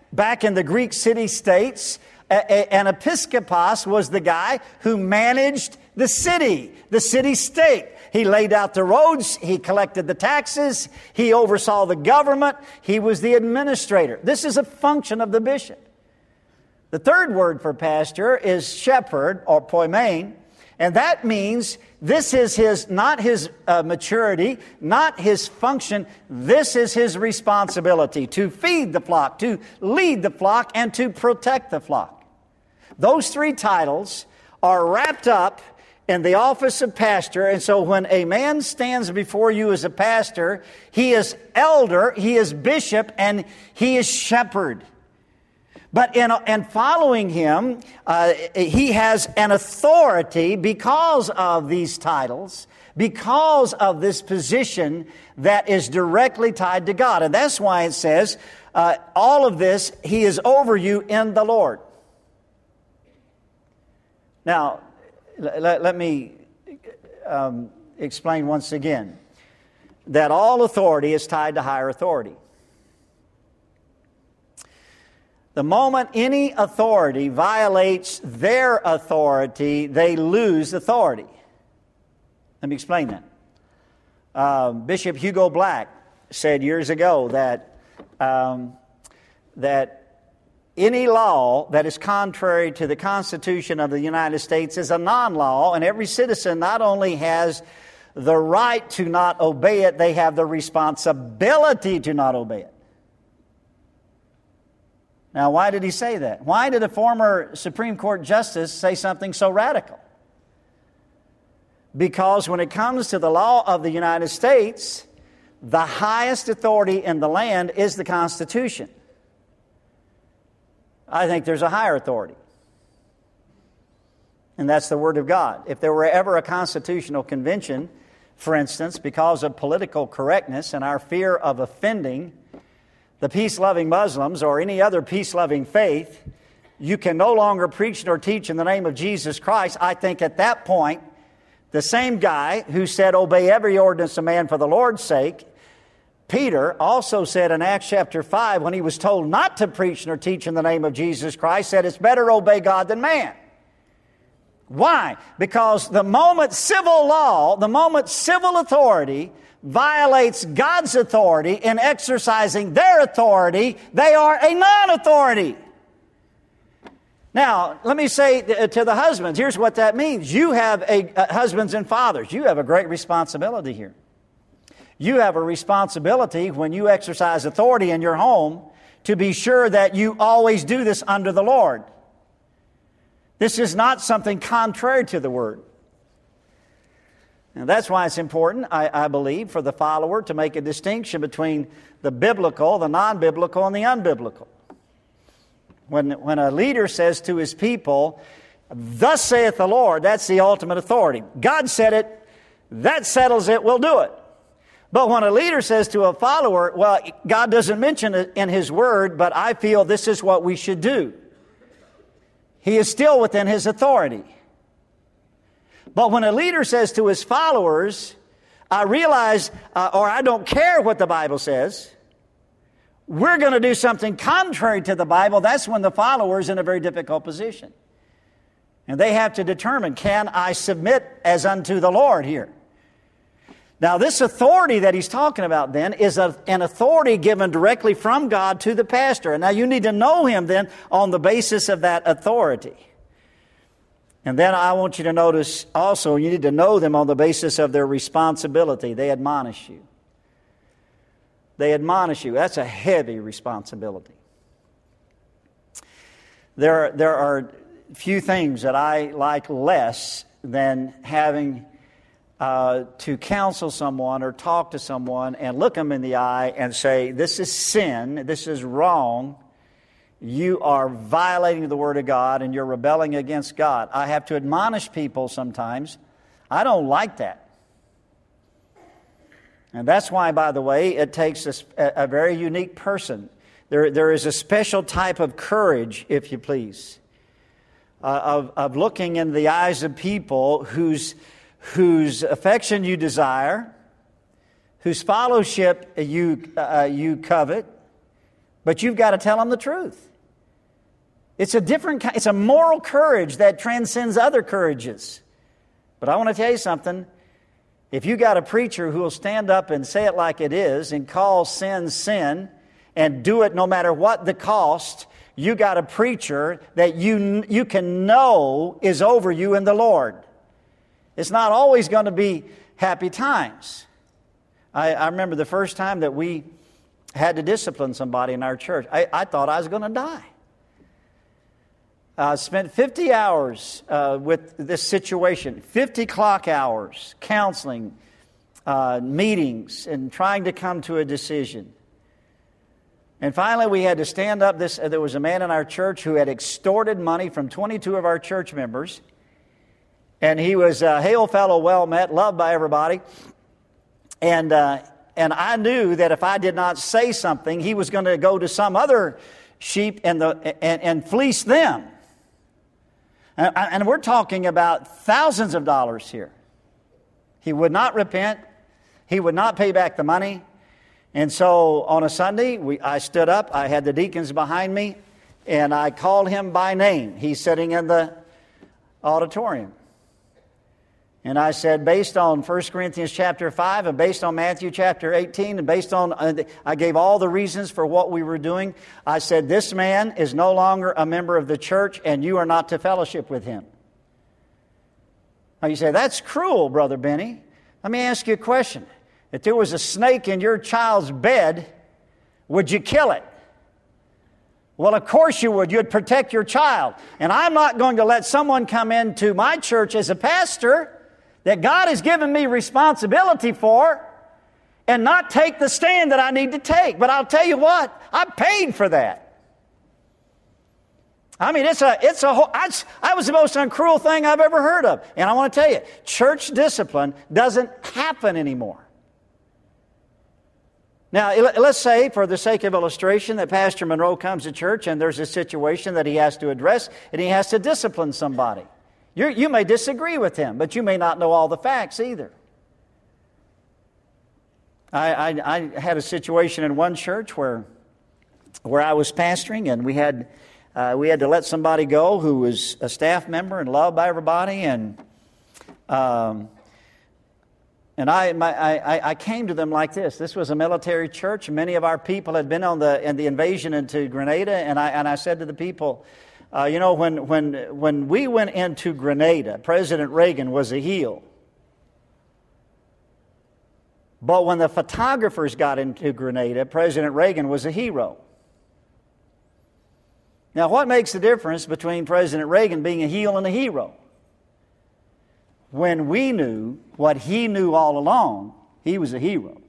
Back in the Greek city-states, a, a, an episkopos was the guy who managed the city, the city-state. He laid out the roads, he collected the taxes, he oversaw the government, he was the administrator. This is a function of the bishop. The third word for pastor is shepherd or poimen, and that means this is his, not his uh, maturity, not his function. This is his responsibility to feed the flock, to lead the flock, and to protect the flock. Those three titles are wrapped up in the office of pastor, and so when a man stands before you as a pastor, he is elder, he is bishop, and he is shepherd. But in, in following him, uh, he has an authority because of these titles, because of this position that is directly tied to God. And that's why it says, uh, all of this, he is over you in the Lord. Now, let, let me um, explain once again that all authority is tied to higher authority. The moment any authority violates their authority, they lose authority. Let me explain that. Um, Bishop Hugo Black said years ago that um, that any law that is contrary to the Constitution of the United States is a non-law, and every citizen not only has the right to not obey it, they have the responsibility to not obey it. Now, why did he say that? Why did a former Supreme Court justice say something so radical? Because when it comes to the law of the United States, the highest authority in the land is the Constitution. I think there's a higher authority, and that's the Word of God. If there were ever a constitutional convention, for instance, because of political correctness and our fear of offending the peace-loving Muslims or any other peace-loving faith, you can no longer preach nor teach in the name of Jesus Christ. I think at that point, the same guy who said, obey every ordinance of man for the Lord's sake, Peter also said in Acts chapter five, when he was told not to preach nor teach in the name of Jesus Christ, said it's better obey God than man. Why? Because the moment civil law, the moment civil authority violates God's authority in exercising their authority, they are a non-authority. Now, let me say to the husbands, here's what that means. You have a, uh, husbands and fathers, you have a great responsibility here. You have a responsibility when you exercise authority in your home to be sure that you always do this under the Lord. This is not something contrary to the Word. And that's why it's important, I, I believe, for the follower to make a distinction between the biblical, the non-biblical, and the unbiblical. When, when a leader says to his people, thus saith the Lord, that's the ultimate authority. God said it, that settles it, we'll do it. But when a leader says to a follower, well, God doesn't mention it in His Word, but I feel this is what we should do, he is still within his authority. But when a leader says to his followers, I realize, uh, or I don't care what the Bible says, we're going to do something contrary to the Bible, that's when the follower is in a very difficult position. And they have to determine, can I submit as unto the Lord here? Now, this authority that he's talking about then is a, an authority given directly from God to the pastor. And now you need to know him then on the basis of that authority. And then I want you to notice also, you need to know them on the basis of their responsibility. They admonish you. They admonish you. That's a heavy responsibility. There, there are few things that I like less than having uh, to counsel someone or talk to someone and look them in the eye and say, this is sin, this is wrong. You are violating the Word of God and you're rebelling against God. I have to admonish people sometimes. I don't like that. And that's why, by the way, it takes a, a very unique person. There, there is a special type of courage, if you please, uh, of, of looking in the eyes of people whose, whose affection you desire, whose fellowship you, uh, you covet, But you've got to tell them the truth. It's a different kind, it's a moral courage that transcends other courages. But I want to tell you something. If you got a preacher who will stand up and say it like it is and call sin sin and do it no matter what the cost, you got a preacher that you you can know is over you in the Lord. It's not always going to be happy times. I, I remember the first time that we had to discipline somebody in our church. I, I thought I was going to die. I uh, spent fifty hours uh, with this situation, fifty clock hours, counseling, uh, meetings, and trying to come to a decision. And finally, we had to stand up. This uh, there was a man in our church who had extorted money from twenty-two of our church members. And he was a hail fellow, well met, loved by everybody. And uh, and I knew that if I did not say something, he was going to go to some other sheep and the and, and fleece them. And, and we're talking about thousands of dollars here. He would not repent. He would not pay back the money. And so on a Sunday, we, I stood up. I had the deacons behind me, and I called him by name. He's sitting in the auditorium. And I said, based on First Corinthians chapter five, and based on Matthew chapter eighteen, and based on, uh, I gave all the reasons for what we were doing. I said, this man is no longer a member of the church, and you are not to fellowship with him. Now you say, that's cruel, Brother Benny. Let me ask you a question. If there was a snake in your child's bed, would you kill it? Well, of course you would. You'd protect your child. And I'm not going to let someone come into my church as a pastor that God has given me responsibility for and not take the stand that I need to take. But I'll tell you what, I paid for that. I mean, it's a, it's a, I, I was the most uncruel thing I've ever heard of. And I want to tell you, church discipline doesn't happen anymore. Now, let's say, for the sake of illustration, that Pastor Monroe comes to church and there's a situation that he has to address and he has to discipline somebody. You're, you may disagree with him, but you may not know all the facts either. I, I, I had a situation in one church where, where I was pastoring, and we had uh, we had to let somebody go who was a staff member and loved by everybody, and um, and I, my, I I came to them like this. This was a military church. Many of our people had been on the in the invasion into Grenada, and I and I said to the people, Uh, you know, when when when we went into Grenada, President Reagan was a heel. But when the photographers got into Grenada, President Reagan was a hero. Now, what makes the difference between President Reagan being a heel and a hero? When we knew what he knew all along, he was a hero.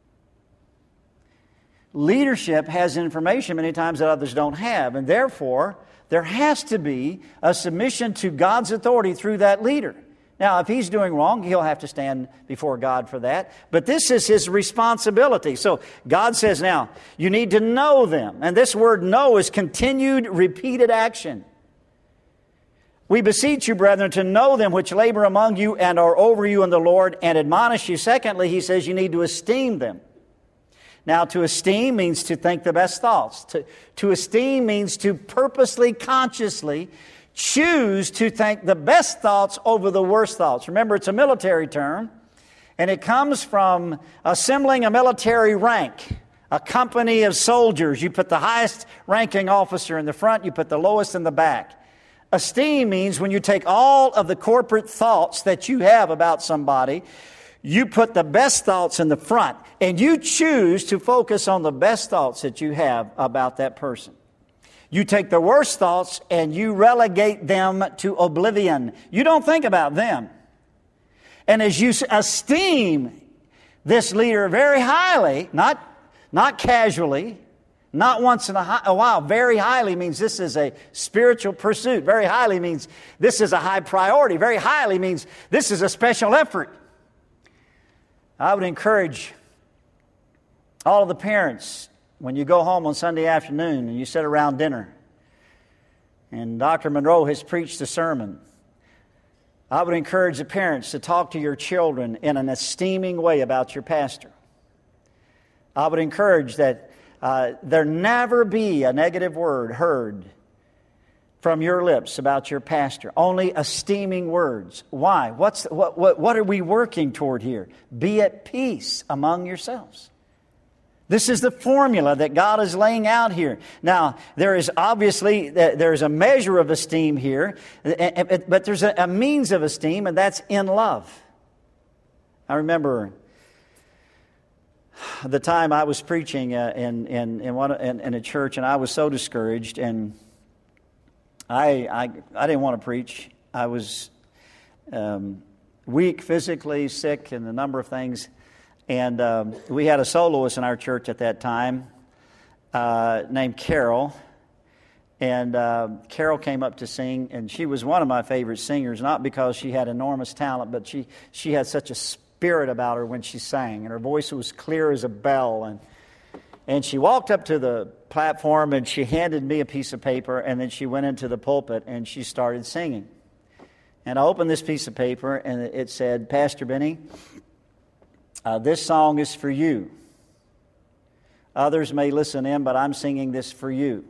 Leadership has information many times that others don't have, and therefore there has to be a submission to God's authority through that leader. Now, if he's doing wrong, he'll have to stand before God for that. But this is his responsibility. So God says, now, you need to know them. And this word know is continued, repeated action. We beseech you, brethren, to know them which labor among you and are over you in the Lord, and admonish you. Secondly, he says you need to esteem them. Now, to esteem means to think the best thoughts. To, to esteem means to purposely, consciously choose to think the best thoughts over the worst thoughts. Remember, it's a military term, and it comes from assembling a military rank, a company of soldiers. You put the highest ranking officer in the front, you put the lowest in the back. Esteem means when you take all of the corporate thoughts that you have about somebody, you put the best thoughts in the front, and you choose to focus on the best thoughts that you have about that person. You take the worst thoughts and you relegate them to oblivion. You don't think about them. And as you esteem this leader very highly, not, not casually, not once in a, hi- a while, very highly means this is a spiritual pursuit. Very highly means this is a high priority. Very highly means this is a special effort. I would encourage all of the parents, when you go home on Sunday afternoon and you sit around dinner and Doctor Monroe has preached a sermon, I would encourage the parents to talk to your children in an esteeming way about your pastor. I would encourage that Uh, there never be a negative word heard from your lips about your pastor. Only esteeming words. Why? What's what, what, what are we working toward here? Be at peace among yourselves. This is the formula that God is laying out here. Now, there is obviously, there's a measure of esteem here, but there's a means of esteem, and that's in love. I remember the time I was preaching in, in, in, one, in, in a church, and I was so discouraged, and I, I, I didn't want to preach. I was um, weak, physically sick, and a number of things. And um, we had a soloist in our church at that time uh, named Carol. And uh, Carol came up to sing, and she was one of my favorite singers, not because she had enormous talent, but she, she had such a spirit about her when she sang. And her voice was clear as a bell. And, and she walked up to the platform, and she handed me a piece of paper, and then she went into the pulpit, and she started singing. And I opened this piece of paper, and it said, Pastor Benny, Uh, this song is for you. Others may listen in, but I'm singing this for you.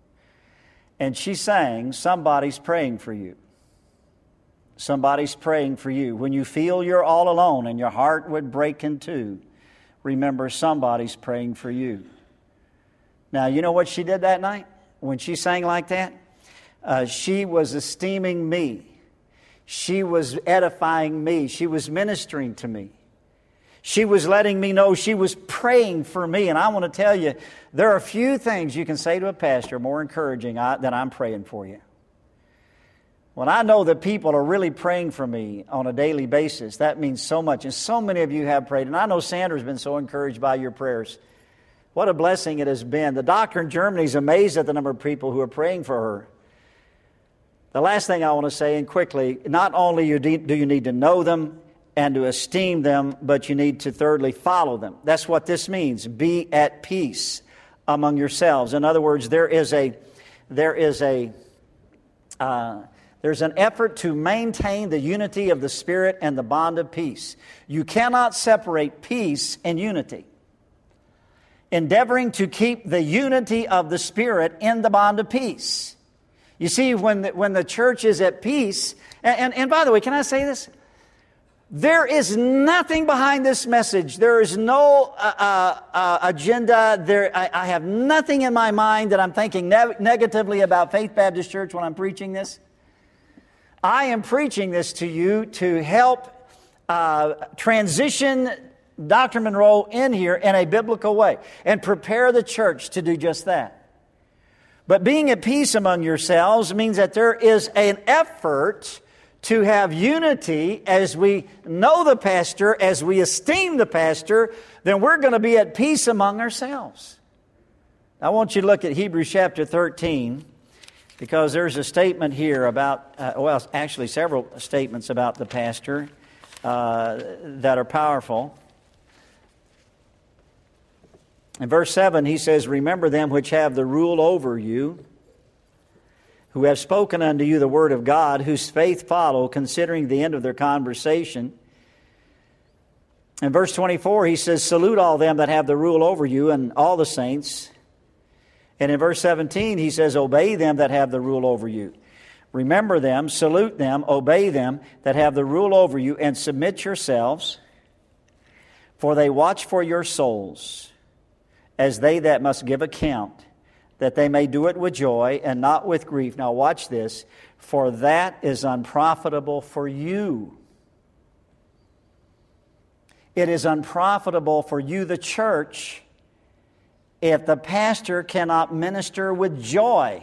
And she sang, somebody's praying for you. Somebody's praying for you. When you feel you're all alone and your heart would break in two, remember somebody's praying for you. Now, you know what she did that night when she sang like that? Uh, she was esteeming me. She was edifying me. She was ministering to me. She was letting me know she was praying for me. And I want to tell you, there are few things you can say to a pastor more encouraging than I'm praying for you. When I know that people are really praying for me on a daily basis, that means so much. And so many of you have prayed. And I know Sandra's been so encouraged by your prayers. What a blessing it has been. The doctor in Germany is amazed at the number of people who are praying for her. The last thing I want to say, and quickly, not only do you need to know them and to esteem them, but you need to thirdly follow them. That's what this means. Be at peace among yourselves. In other words, there is a there is a uh, there's an effort to maintain the unity of the Spirit and the bond of peace. You cannot separate peace and unity. Endeavoring to keep the unity of the Spirit in the bond of peace. You see, when the, when the church is at peace, and, and, and by the way, can I say this? There is nothing behind this message. There is no uh, uh, uh, agenda. There, I, I have nothing in my mind that I'm thinking ne- negatively about Faith Baptist Church when I'm preaching this. I am preaching this to you to help uh, transition Doctor Monroe in here in a biblical way and prepare the church to do just that. But being at peace among yourselves means that there is an effort to have unity as we know the pastor, as we esteem the pastor, then we're going to be at peace among ourselves. I want you to look at Hebrews chapter thirteen, because there's a statement here about, uh, well, actually several statements about the pastor uh, that are powerful. In verse seven, he says, remember them which have the rule over you, who have spoken unto you the word of God, whose faith follow, considering the end of their conversation. In verse twenty-four, he says, salute all them that have the rule over you, and all the saints. And in verse seventeen, he says, obey them that have the rule over you. Remember them, salute them, obey them that have the rule over you, and submit yourselves, for they watch for your souls, as they that must give account, that they may do it with joy and not with grief. Now watch this. For that is unprofitable for you. It is unprofitable for you, the church, if the pastor cannot minister with joy.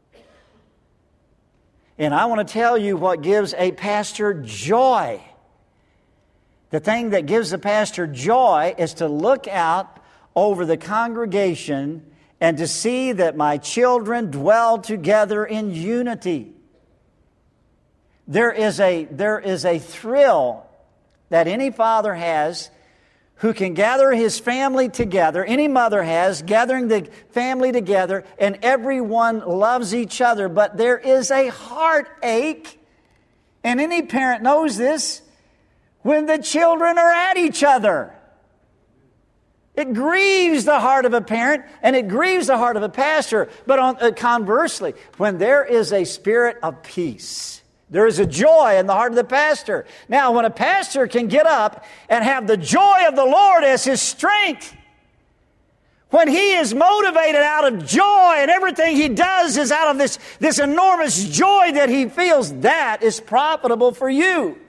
And I want to tell you what gives a pastor joy. The thing that gives the pastor joy is to look out over the congregation and to see that my children dwell together in unity. There is a, there is a thrill that any father has who can gather his family together, any mother has, gathering the family together, and everyone loves each other. But there is a heartache, and any parent knows this, when the children are at each other. It grieves the heart of a parent, and it grieves the heart of a pastor. But on, uh, conversely, when there is a spirit of peace, there is a joy in the heart of the pastor. Now, when a pastor can get up and have the joy of the Lord as his strength, when he is motivated out of joy and everything he does is out of this, this enormous joy that he feels, that is profitable for you.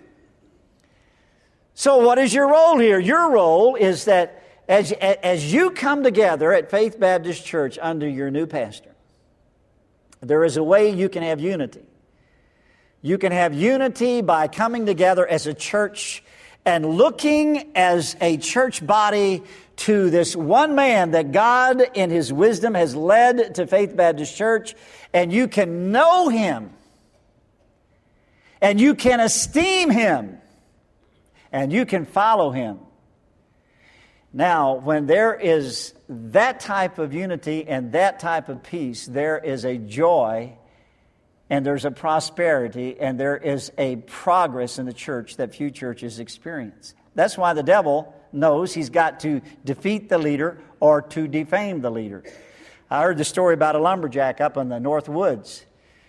So what is your role here? Your role is that As, as you come together at Faith Baptist Church under your new pastor, there is a way you can have unity. You can have unity by coming together as a church and looking as a church body to this one man that God in His wisdom has led to Faith Baptist Church, and you can know Him, and you can esteem Him, and you can follow Him. Now, when there is that type of unity and that type of peace, there is a joy and there's a prosperity and there is a progress in the church that few churches experience. That's why the devil knows he's got to defeat the leader or to defame the leader. I heard the story about a lumberjack up in the North Woods.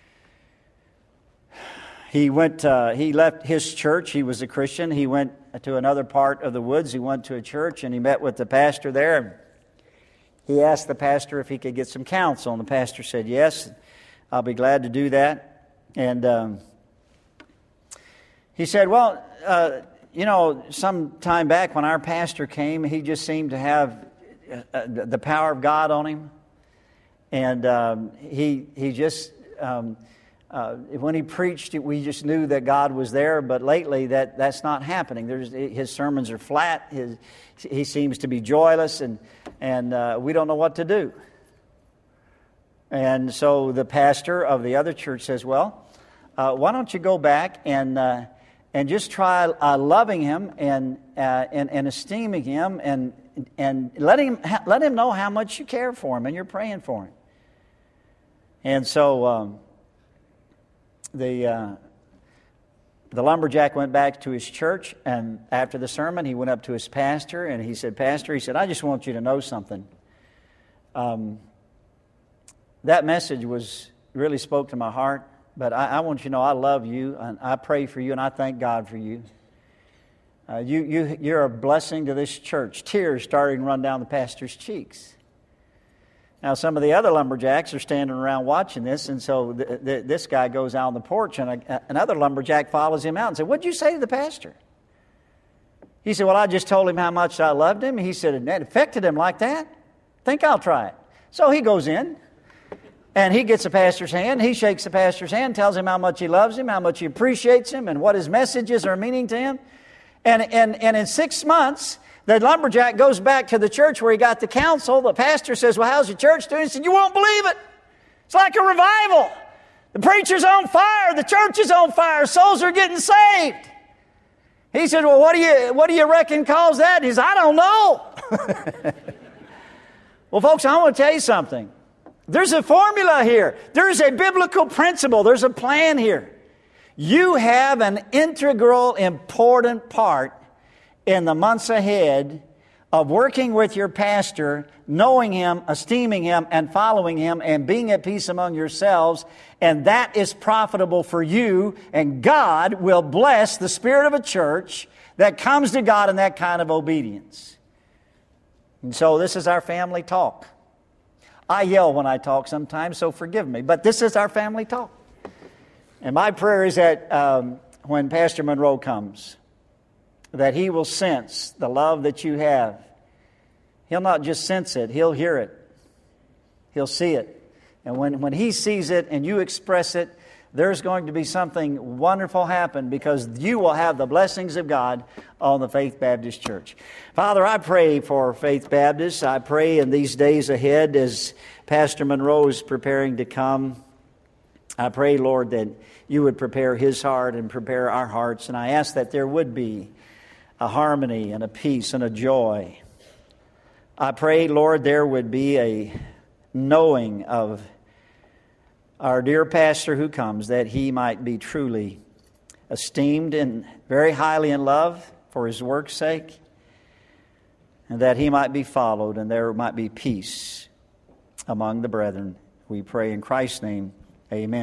He went. Uh, he left his church. He was a Christian. He went to another part of the woods. He went to a church and he met with the pastor there. He asked the pastor if he could get some counsel, and the pastor said, "Yes, I'll be glad to do that." And um, he said, "Well, uh, you know, some time back when our pastor came, he just seemed to have uh, the power of God on him, and um, he he just." Um, Uh, when he preached, we just knew that God was there, but lately that, that's not happening. There's, his sermons are flat. His, he seems to be joyless, and, and uh, we don't know what to do. And so the pastor of the other church says, well, uh, why don't you go back and uh, and just try uh, loving him and, uh, and and esteeming him and and letting him, let him know how much you care for him and you're praying for him. And so... Um, The uh, the lumberjack went back to his church, and after the sermon, he went up to his pastor, and he said, "Pastor," he said, "I just want you to know something. Um, that message was really spoke to my heart, but I, I want you to know I love you, and I pray for you, and I thank God for you. Uh, you you you're a blessing to this church." Tears starting to run down the pastor's cheeks. Now, some of the other lumberjacks are standing around watching this, and so th- th- this guy goes out on the porch, and a, another lumberjack follows him out and said, "What'd you say to the pastor?" He said, "Well, I just told him how much I loved him." He said, "It affected him like that? Think I'll try it." So he goes in, and he gets the pastor's hand. He shakes the pastor's hand, tells him how much he loves him, how much he appreciates him, and what his messages are meaning to him. And, and, and in six months... the lumberjack goes back to the church where he got the counsel. The pastor says, "Well, how's your church doing?" He said, "You won't believe it. It's like a revival. The preacher's on fire. The church is on fire. Souls are getting saved." He said, "Well, what do you what do you reckon caused that?" He said, "I don't know." Well, folks, I want to tell you something. There's a formula here. There's a biblical principle. There's a plan here. You have an integral, important part in the months ahead of working with your pastor, knowing him, esteeming him, and following him, and being at peace among yourselves, and that is profitable for you, and God will bless the spirit of a church that comes to God in that kind of obedience. And so this is our family talk. I yell when I talk sometimes, so forgive me, but this is our family talk. And my prayer is that um, when Pastor Monroe comes, that he will sense the love that you have. He'll not just sense it, he'll hear it. He'll see it. And when, when he sees it and you express it, there's going to be something wonderful happen, because you will have the blessings of God on the Faith Baptist Church. Father, I pray for Faith Baptist. I pray in these days ahead as Pastor Monroe is preparing to come. I pray, Lord, that you would prepare his heart and prepare our hearts. And I ask that there would be a harmony and a peace and a joy. I pray, Lord, there would be a knowing of our dear pastor who comes, that he might be truly esteemed and very highly in love for his work's sake. and that he might be followed, and there might be peace among the brethren. We pray in Christ's name. Amen.